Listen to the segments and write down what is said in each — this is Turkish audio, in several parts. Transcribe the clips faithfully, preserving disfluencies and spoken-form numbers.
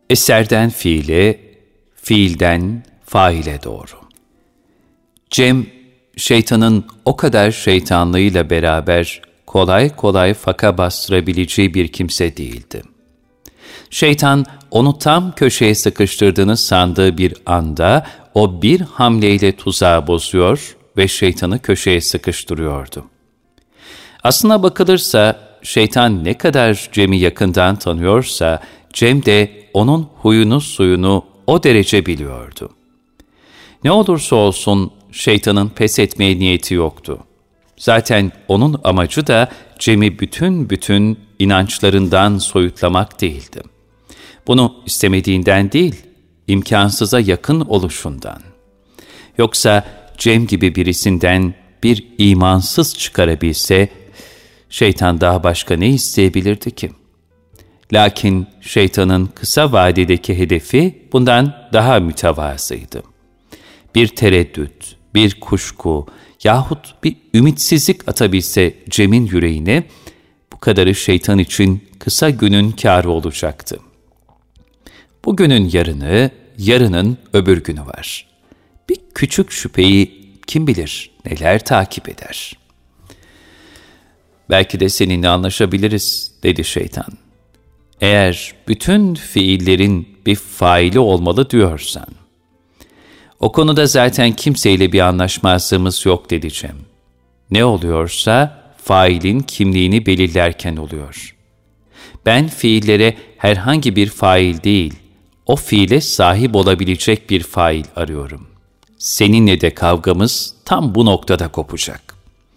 Eserden fiile, fiilden faile doğru. Cem, şeytanın o kadar şeytanlığıyla beraber kolay kolay faka bastırabileceği bir kimse değildi. Şeytan, onu tam köşeye sıkıştırdığını sandığı bir anda o bir hamleyle tuzağı bozuyor ve şeytanı köşeye sıkıştırıyordu. Aslına bakılırsa, şeytan ne kadar Cem'i yakından tanıyorsa, Cem de onun huyunu suyunu o derece biliyordu. Ne olursa olsun şeytanın pes etmeye niyeti yoktu. Zaten onun amacı da Cem'i bütün bütün inançlarından soyutlamak değildi. Bunu istemediğinden değil, imkansıza yakın oluşundan. Yoksa Cem gibi birisinden bir imansız çıkarabilse, şeytan daha başka ne isteyebilirdi ki? Lakin şeytanın kısa vadedeki hedefi bundan daha mütevazıydı. Bir tereddüt, bir kuşku yahut bir ümitsizlik atabilse Cem'in yüreğine, bu kadarı şeytan için kısa günün kârı olacaktı. Bugünün yarını, yarının öbür günü var. Bir küçük şüpheyi kim bilir neler takip eder. Belki de seninle anlaşabiliriz, dedi şeytan. Eğer bütün fiillerin bir faili olmalı diyorsan. O konuda zaten kimseyle bir anlaşmazlığımız yok, dedi Cem. Ne oluyorsa failin kimliğini belirlerken oluyor. Ben fiillere herhangi bir fail değil, o fiile sahip olabilecek bir fail arıyorum. Seninle de kavgamız tam bu noktada kopacak.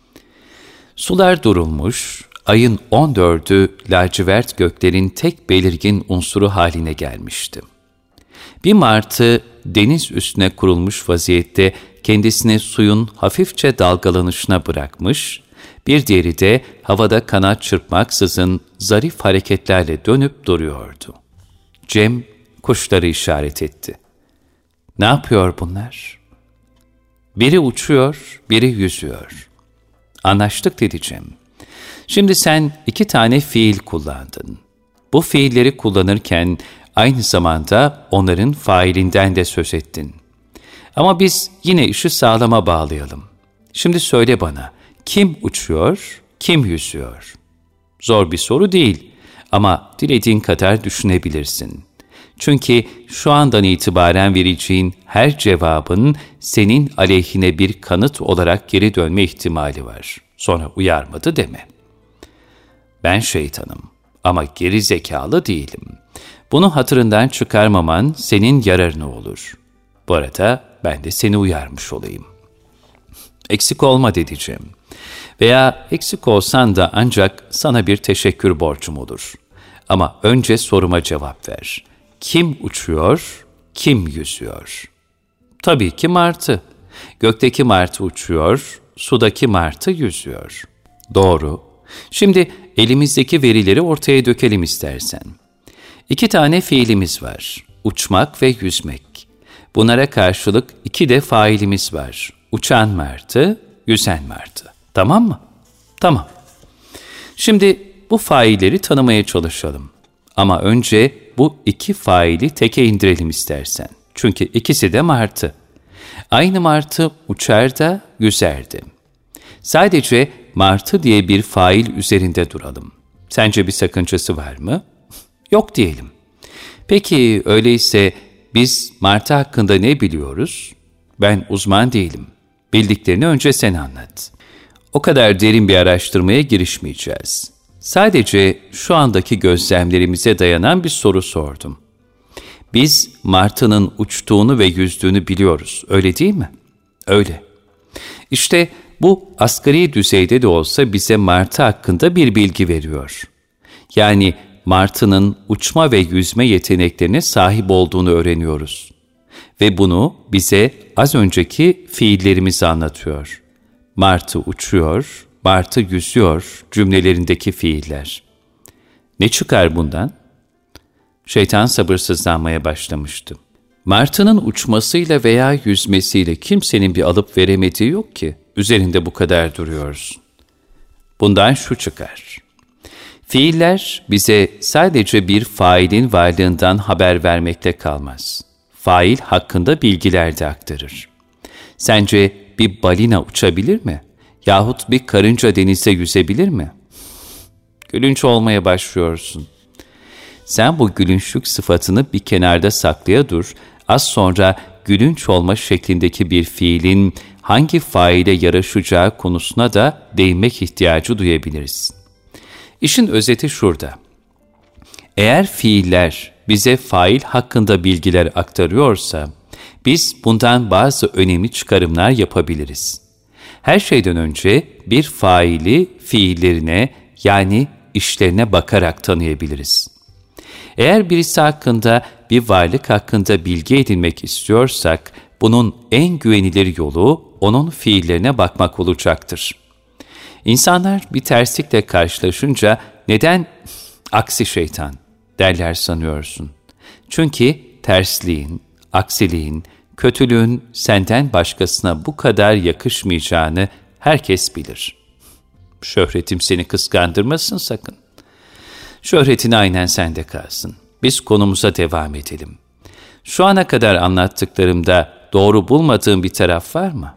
Sular durulmuş, ayın on dördü lacivert göklerin tek belirgin unsuru haline gelmişti. Bir martı deniz üstüne kurulmuş vaziyette kendisini suyun hafifçe dalgalanışına bırakmış, bir diğeri de havada kanat çırpmaksızın zarif hareketlerle dönüp duruyordu. Cem kuşları işaret etti. Ne yapıyor bunlar? Biri uçuyor, biri yüzüyor. Anlaştık, dedi Cem. Şimdi sen iki tane fiil kullandın. Bu fiilleri kullanırken aynı zamanda onların failinden de söz ettin. Ama biz yine işi sağlama bağlayalım. Şimdi söyle bana, kim uçuyor, kim yüzüyor? Zor bir soru değil ama dilediğin kadar düşünebilirsin. Çünkü şu andan itibaren vereceğin her cevabın senin aleyhine bir kanıt olarak geri dönme ihtimali var. Sonra uyarmadı deme. Ben şeytanım ama geri zekalı değilim. Bunu hatırından çıkarmaman senin yararına olur. Bu arada ben de seni uyarmış olayım. Eksik olma, dedi Cem. Veya eksik olsan da ancak sana bir teşekkür borcum olur. Ama önce soruma cevap ver. Kim uçuyor, kim yüzüyor? Tabii ki martı. Gökteki martı uçuyor, sudaki martı yüzüyor. Doğru. Şimdi elimizdeki verileri ortaya dökelim istersen. İki tane fiilimiz var. Uçmak ve yüzmek. Bunlara karşılık iki de failimiz var. Uçan martı, yüzen martı. Tamam mı? Tamam. Şimdi bu failleri tanımaya çalışalım. Ama önce bu iki faili teke indirelim istersen. Çünkü ikisi de martı. Aynı martı uçar da yüzerdi. Sadece martı diye bir fail üzerinde duralım. Sence bir sakıncası var mı? Yok diyelim. Peki öyleyse biz martı hakkında ne biliyoruz? Ben uzman değilim. Bildiklerini önce sen anlat. O kadar derin bir araştırmaya girişmeyeceğiz. Sadece şu andaki gözlemlerimize dayanan bir soru sordum. Biz martının uçtuğunu ve yüzdüğünü biliyoruz, öyle değil mi? Öyle. İşte bu asgari düzeyde de olsa bize martı hakkında bir bilgi veriyor. Yani martının uçma ve yüzme yeteneklerine sahip olduğunu öğreniyoruz. Ve bunu bize az önceki fiillerimizi anlatıyor. Martı uçuyor, martı yüzüyor cümlelerindeki fiiller. Ne çıkar bundan? Şeytan sabırsızlanmaya başlamıştı. Martının uçmasıyla veya yüzmesiyle kimsenin bir alıp veremediği yok ki, üzerinde bu kadar duruyorsun. Bundan şu çıkar. Fiiller bize sadece bir failin varlığından haber vermekle kalmaz. Fail hakkında bilgiler de aktarır. Sence bir balina uçabilir mi? Yahut bir karınca denizde yüzebilir mi? Gülünç olmaya başlıyorsun. Sen bu gülünçlük sıfatını bir kenarda saklaya dur, az sonra gülünç olma şeklindeki bir fiilin hangi faile yaraşacağı konusuna da değinmek ihtiyacı duyabiliriz. İşin özeti şurada. Eğer fiiller bize fail hakkında bilgiler aktarıyorsa, biz bundan bazı önemli çıkarımlar yapabiliriz. Her şeyden önce bir faili fiillerine yani işlerine bakarak tanıyabiliriz. Eğer birisi hakkında, bir varlık hakkında bilgi edinmek istiyorsak, bunun en güvenilir yolu onun fiillerine bakmak olacaktır. İnsanlar bir terslikle karşılaşınca neden aksi şeytan derler sanıyorsun? Çünkü tersliğin, aksiliğin, kötülüğün senden başkasına bu kadar yakışmayacağını herkes bilir. Şöhretim seni kıskandırmasın sakın. Şöhretin aynen sende kalsın. Biz konumuza devam edelim. Şu ana kadar anlattıklarımda doğru bulmadığım bir taraf var mı?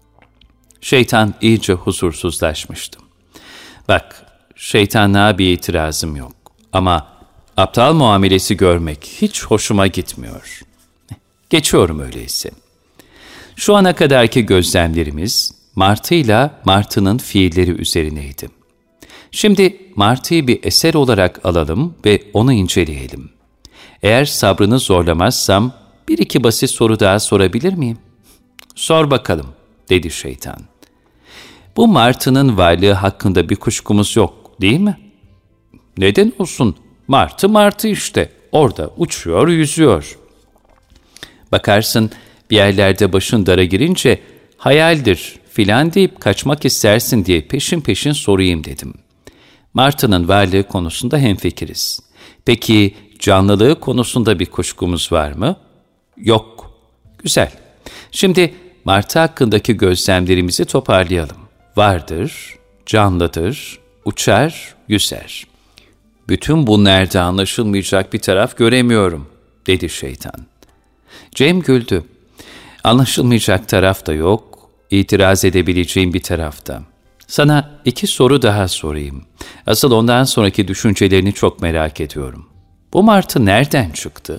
Şeytan iyice huzursuzlaşmıştı. Bak, şeytanlığa bir itirazım yok. Ama aptal muamelesi görmek hiç hoşuma gitmiyor. Geçiyorum öyleyse. Şu ana kadarki gözlemlerimiz Martı ile Martı'nın fiilleri üzerineydi. Şimdi Martı'yı bir eser olarak alalım ve onu inceleyelim. Eğer sabrını zorlamazsam bir iki basit soru daha sorabilir miyim? Sor bakalım, dedi şeytan. Bu Martı'nın varlığı hakkında bir kuşkumuz yok, değil mi? Neden olsun? Martı Martı işte. Orada uçuyor, yüzüyor. Bakarsın bir yerlerde başın dara girince hayaldir filan deyip kaçmak istersin diye peşin peşin sorayım dedim. Martı'nın varlığı konusunda hemfikiriz. Peki canlılığı konusunda bir kuşkumuz var mı? Yok. Güzel. Şimdi Martı hakkındaki gözlemlerimizi toparlayalım. Vardır, canlıdır, uçar, yüzer. Bütün bunlarda anlaşılmayacak bir taraf göremiyorum, dedi şeytan. Cem güldü. Anlaşılmayacak taraf da yok, itiraz edebileceğim bir tarafta. Sana iki soru daha sorayım. Asıl ondan sonraki düşüncelerini çok merak ediyorum. Bu martı nereden çıktı?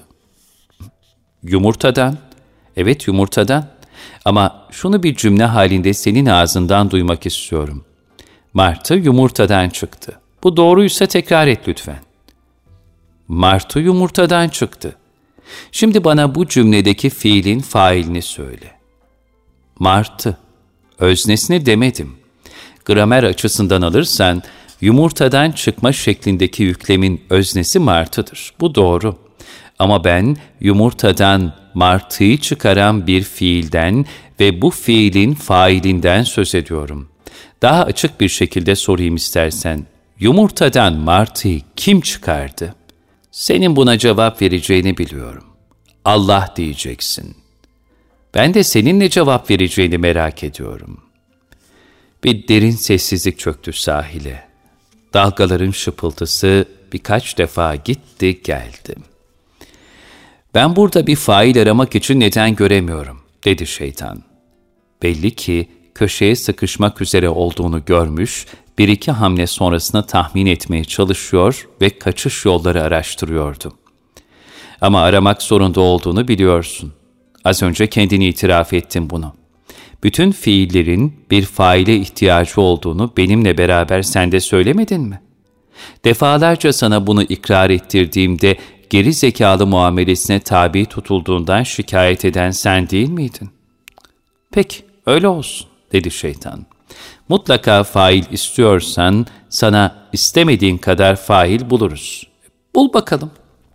Yumurtadan. Evet, yumurtadan. Ama şunu bir cümle halinde senin ağzından duymak istiyorum. Martı yumurtadan çıktı. Bu doğruysa tekrar et lütfen. Martı yumurtadan çıktı. Şimdi bana bu cümledeki fiilin failini söyle. Martı. Öznesini demedim. Gramer açısından alırsan, yumurtadan çıkma şeklindeki yüklemin öznesi martıdır. Bu doğru. Ama ben yumurtadan martıyı çıkaran bir fiilden ve bu fiilin failinden söz ediyorum. Daha açık bir şekilde sorayım istersen. Yumurtadan martıyı kim çıkardı? Senin buna cevap vereceğini biliyorum. Allah diyeceksin. Ben de senin ne cevap vereceğini merak ediyorum. Bir derin sessizlik çöktü sahile. Dalgaların şıpıltısı birkaç defa gitti geldi. Ben burada bir fail aramak için neden göremiyorum, dedi şeytan. Belli ki köşeye sıkışmak üzere olduğunu görmüş, bir iki hamle sonrasını tahmin etmeye çalışıyor ve kaçış yolları araştırıyordu. Ama aramak zorunda olduğunu biliyorsun. Az önce kendini itiraf ettin bunu. Bütün fiillerin bir faile ihtiyacı olduğunu benimle beraber sen de söylemedin mi? Defalarca sana bunu ikrar ettirdiğimde geri zekalı muamelesine tabi tutulduğundan şikayet eden sen değil miydin? Peki, öyle olsun, dedi şeytan. Mutlaka fail istiyorsan sana istemediğin kadar fail buluruz. Bul bakalım.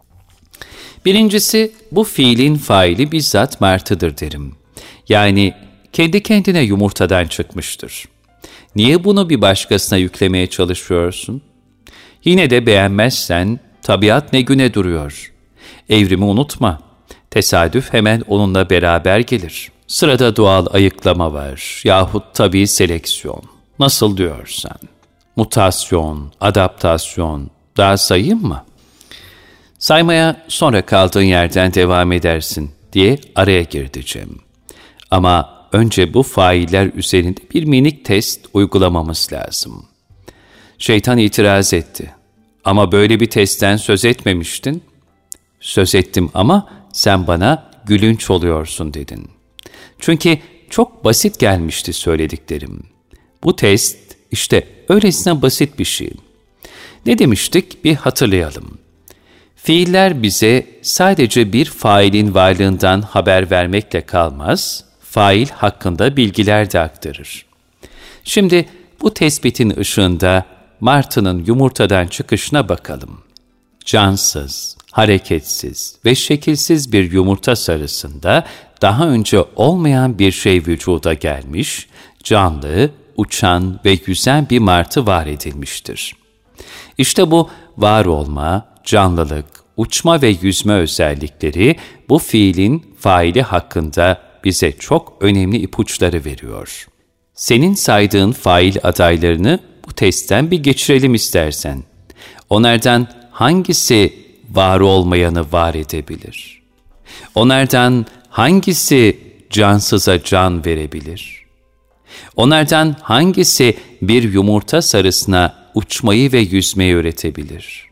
Birincisi, bu fiilin faili bizzat martıdır derim. Yani kendi kendine yumurtadan çıkmıştır. Niye bunu bir başkasına yüklemeye çalışıyorsun? Yine de beğenmezsen tabiat ne güne duruyor. Evrimi unutma. Tesadüf hemen onunla beraber gelir. Sırada doğal ayıklama var yahut tabii seleksiyon. Nasıl diyorsan. Mutasyon, adaptasyon, Daha sayayım mı? Saymaya sonra kaldığın yerden devam edersin diye araya girdi Cem. Ama önce bu failler üzerinde bir minik test uygulamamız lazım. Şeytan itiraz etti. Ama böyle bir testten söz etmemiştin. Söz ettim ama sen bana gülünç oluyorsun dedin. Çünkü çok basit gelmişti söylediklerim. Bu test işte öylesine basit bir şey. Ne demiştik bir hatırlayalım. Fiiller bize sadece bir failin varlığından haber vermekle kalmaz, fail hakkında bilgiler de aktarır. Şimdi bu tespitin ışığında martının yumurtadan çıkışına bakalım. Cansız, hareketsiz ve şekilsiz bir yumurta sarısında daha önce olmayan bir şey vücuda gelmiş, canlı, uçan ve yüzen bir martı var edilmiştir. İşte bu var olma, canlılık, uçma ve yüzme özellikleri bu fiilin faili hakkında bize çok önemli ipuçları veriyor. Senin saydığın fail adaylarını bu testten bir geçirelim istersen. Onlardan hangisi var olmayanı var edebilir? Onlardan hangisi cansıza can verebilir? Onlardan hangisi bir yumurta sarısına uçmayı ve yüzmeyi öğretebilir?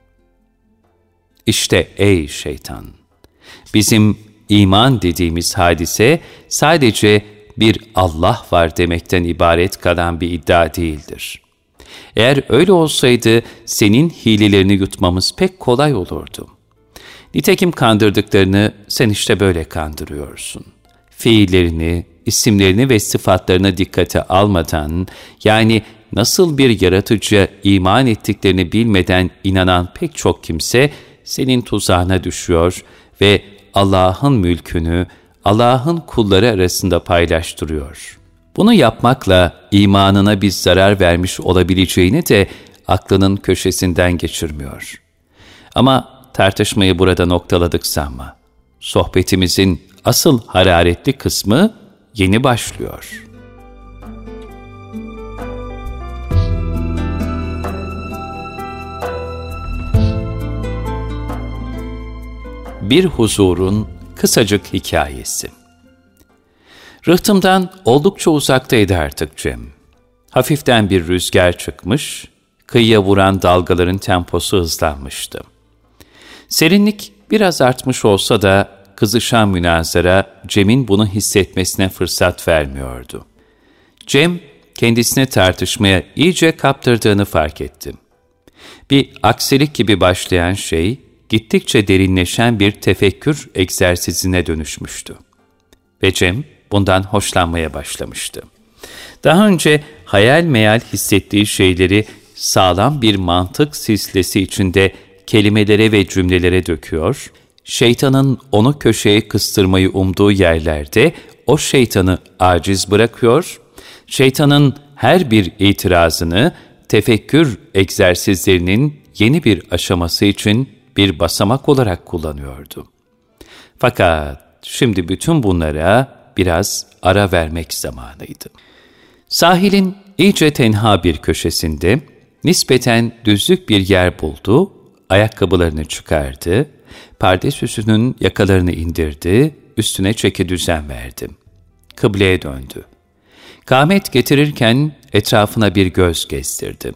İşte ey şeytan! Bizim iman dediğimiz hadise sadece bir Allah var demekten ibaret kalan bir iddia değildir. Eğer öyle olsaydı senin hilelerini yutmamız pek kolay olurdu. Nitekim kandırdıklarını sen işte böyle kandırıyorsun. Fiillerini, isimlerini ve sıfatlarını dikkate almadan, yani nasıl bir yaratıcıya iman ettiklerini bilmeden inanan pek çok kimse senin tuzağına düşüyor ve Allah'ın mülkünü Allah'ın kulları arasında paylaştırıyor. Bunu yapmakla imanına bir zarar vermiş olabileceğini de aklının köşesinden geçirmiyor. Ama tartışmayı burada noktaladık sanma. Sohbetimizin asıl hararetli kısmı yeni başlıyor. Bir huzurun kısacık hikayesi. Rıhtımdan oldukça uzaktaydı artık Cem. Hafiften bir rüzgar çıkmış, kıyıya vuran dalgaların temposu hızlanmıştı. Serinlik biraz artmış olsa da kızışan münazara Cem'in bunu hissetmesine fırsat vermiyordu. Cem kendisini tartışmaya iyice kaptırdığını fark etti. Bir aksilik gibi başlayan şey gittikçe derinleşen bir tefekkür egzersizine dönüşmüştü. Ve Cem bundan hoşlanmaya başlamıştı. Daha önce hayal meyal hissettiği şeyleri sağlam bir mantık silsilesi içinde kelimelere ve cümlelere döküyor, şeytanın onu köşeye kıstırmayı umduğu yerlerde o şeytanı aciz bırakıyor, şeytanın her bir itirazını tefekkür egzersizlerinin yeni bir aşaması için bir basamak olarak kullanıyordu. Fakat şimdi bütün bunlara biraz ara vermek zamanıydı. Sahilin iyice tenha bir köşesinde nispeten düzlük bir yer buldu, ayakkabılarını çıkardı, pardesüsünün yakalarını indirdi, üstüne çeki düzen verdi. Kıbleye döndü. Kâmet getirirken etrafına bir göz gezdirdi.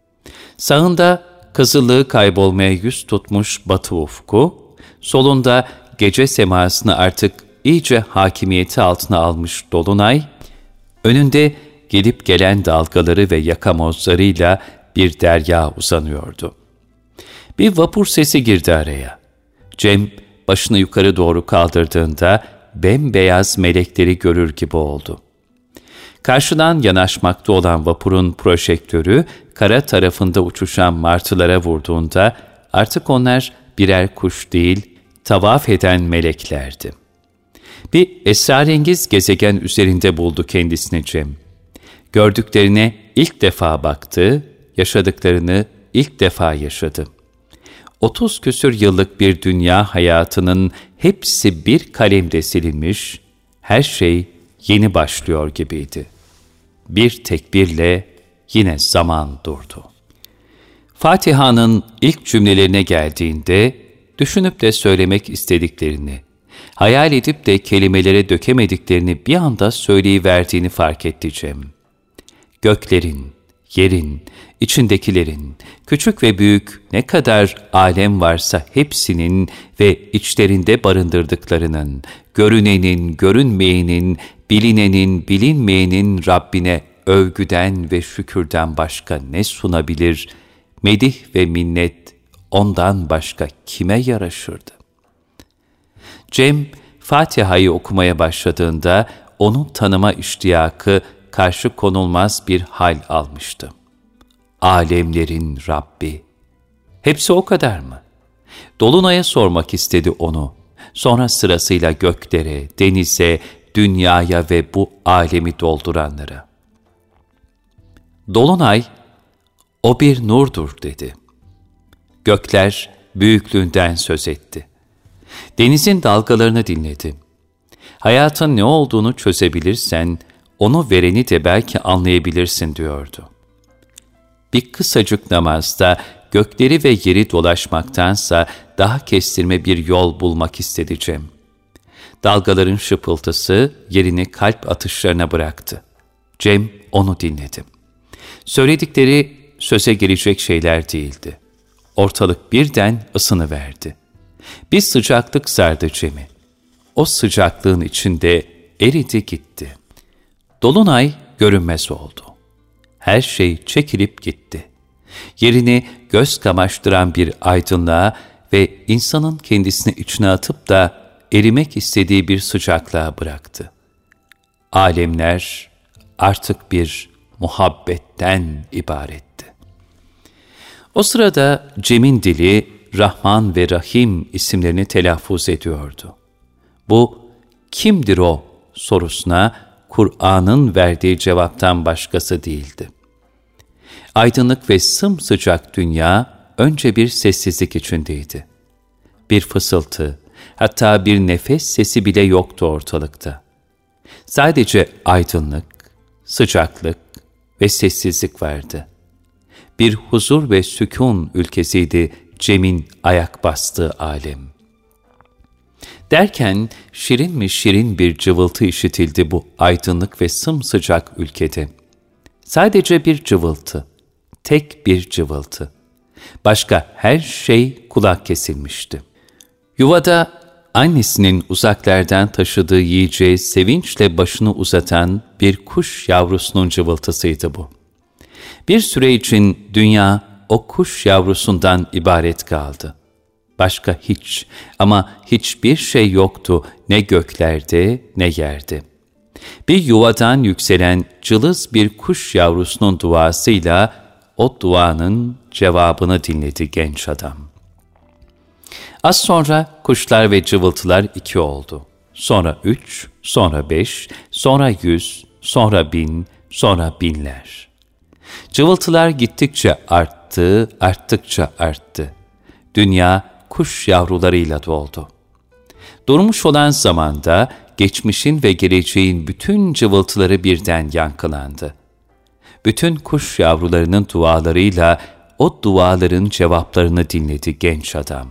Sağında kızıllığı kaybolmaya yüz tutmuş batı ufku, solunda gece semasını artık iyice hakimiyeti altına almış dolunay, önünde gelip gelen dalgaları ve yakamozlarıyla bir derya uzanıyordu. Bir vapur sesi girdi araya. Cem başını yukarı doğru kaldırdığında bembeyaz melekleri görür gibi oldu. Karşıdan yanaşmakta olan vapurun projektörü kara tarafında uçuşan martılara vurduğunda artık onlar birer kuş değil, tavaf eden meleklerdi. Bir esrarengiz gezegen üzerinde buldu kendisini Cem. Gördüklerine ilk defa baktı, yaşadıklarını ilk defa yaşadı. Otuz küsür yıllık bir dünya hayatının hepsi bir kalemde silinmiş, her şey yeni başlıyor gibiydi. Bir tekbirle yine zaman durdu. Fatiha'nın ilk cümlelerine geldiğinde, düşünüp de söylemek istediklerini, hayal edip de kelimelere dökemediklerini bir anda söyleyiverdiğini fark etti Cem. Göklerin, yerin, içindekilerin, küçük ve büyük ne kadar alem varsa hepsinin ve içlerinde barındırdıklarının, görünenin, görünmeyenin, bilinenin, bilinmeyenin Rabbine övgüden ve şükürden başka ne sunabilir? Medih ve minnet ondan başka kime yaraşırdı? Cem, Fatiha'yı okumaya başladığında onun tanıma iştiyakı karşı konulmaz bir hal almıştı. Alemlerin Rabbi. Hepsi o kadar mı? Dolunay'a sormak istedi onu. Sonra sırasıyla göklere, denize, dünyaya ve bu alemi dolduranlara. Dolunay, o bir nurdur dedi. Gökler büyüklüğünden söz etti. Denizin dalgalarını dinledi. Hayatın ne olduğunu çözebilirsen, onu vereni de belki anlayabilirsin diyordu. Bir kısacık namazda gökleri ve yeri dolaşmaktansa daha kestirme bir yol bulmak istedi Cem. Dalgaların şıpıltısı yerini kalp atışlarına bıraktı. Cem onu dinledi. Söyledikleri söze girecek şeyler değildi. Ortalık birden ısınıverdi. Bir sıcaklık sardı Cem'i. O sıcaklığın içinde eridi gitti. Dolunay görünmez oldu. Her şey çekilip gitti. Yerini göz kamaştıran bir aydınlığa ve insanın kendisini içine atıp da erimek istediği bir sıcaklığa bıraktı. Alemler artık bir muhabbetten ibaretti. O sırada Cem'in dili Rahman ve Rahim isimlerini telaffuz ediyordu. Bu kimdir o sorusuna Kur'an'ın verdiği cevaptan başkası değildi. Aydınlık ve sımsıcak dünya önce bir sessizlik içindeydi. Bir fısıltı, hatta bir nefes sesi bile yoktu ortalıkta. Sadece aydınlık, sıcaklık ve sessizlik vardı. Bir huzur ve sükun ülkesiydi Cem'in ayak bastığı alem. Derken şirin mi şirin bir cıvıltı işitildi bu aydınlık ve sımsıcak ülkede. Sadece bir cıvıltı, tek bir cıvıltı. Başka her şey kulak kesilmişti. Yuvada annesinin uzaklardan taşıdığı yiyeceği sevinçle başını uzatan bir kuş yavrusunun cıvıltısıydı bu. Bir süre için dünya o kuş yavrusundan ibaret kaldı. Başka hiç ama hiçbir şey yoktu ne göklerde ne yerde. Bir yuvadan yükselen cılız bir kuş yavrusunun duasıyla o duanın cevabını dinledi genç adam. Az sonra kuşlar ve cıvıltılar iki oldu. Sonra üç, sonra beş, sonra yüz, sonra bin, sonra binler. Cıvıltılar gittikçe arttı, arttıkça arttı. Dünya kuş yavrularıyla doldu. Durmuş olan zamanda geçmişin ve geleceğin bütün cıvıltıları birden yankılandı. Bütün kuş yavrularının dualarıyla o duaların cevaplarını dinledi genç adam.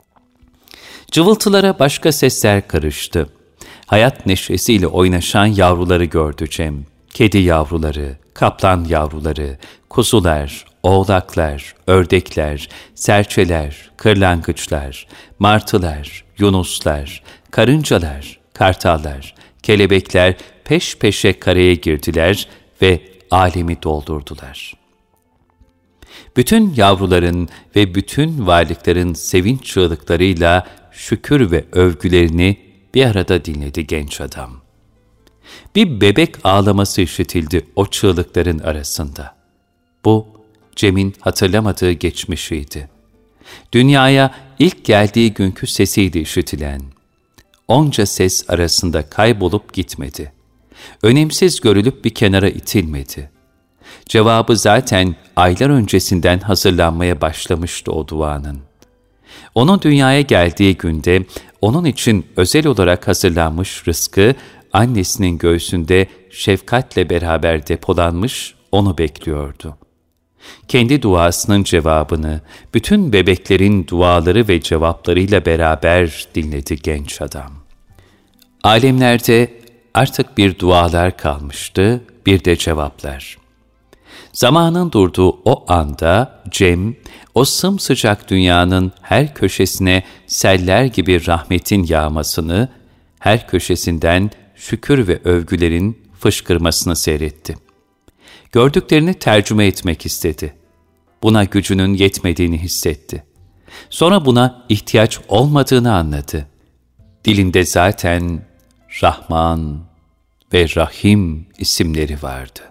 Cıvıltılara başka sesler karıştı. Hayat neşesiyle oynaşan yavruları gördü Cem. Kedi yavruları, kaplan yavruları, kuzular, oğlaklar, ördekler, serçeler, kırlangıçlar, martılar, yunuslar, karıncalar, kartallar, kelebekler peş peşe kareye girdiler ve alemi doldurdular. Bütün yavruların ve bütün varlıkların sevinç çığlıklarıyla şükür ve övgülerini bir arada dinledi genç adam. Bir bebek ağlaması işitildi o çığlıkların arasında. Bu, Cem'in hatırlamadığı geçmişiydi. Dünyaya ilk geldiği günkü sesiydi işitilen. Onca ses arasında kaybolup gitmedi. Önemsiz görülüp bir kenara itilmedi. Cevabı zaten aylar öncesinden hazırlanmaya başlamıştı o duanın. Onun dünyaya geldiği günde onun için özel olarak hazırlanmış rızkı annesinin göğsünde şefkatle beraber depolanmış onu bekliyordu. Kendi duasının cevabını, bütün bebeklerin duaları ve cevaplarıyla beraber dinledi genç adam. Alemlerde artık bir dualar kalmıştı, bir de cevaplar. Zamanın durduğu o anda Cem, o sımsıcak dünyanın her köşesine seller gibi rahmetin yağmasını, her köşesinden şükür ve övgülerin fışkırmasını seyretti. Gördüklerini tercüme etmek istedi. Buna gücünün yetmediğini hissetti. Sonra buna ihtiyaç olmadığını anladı. Dilinde zaten Rahman ve Rahim isimleri vardı.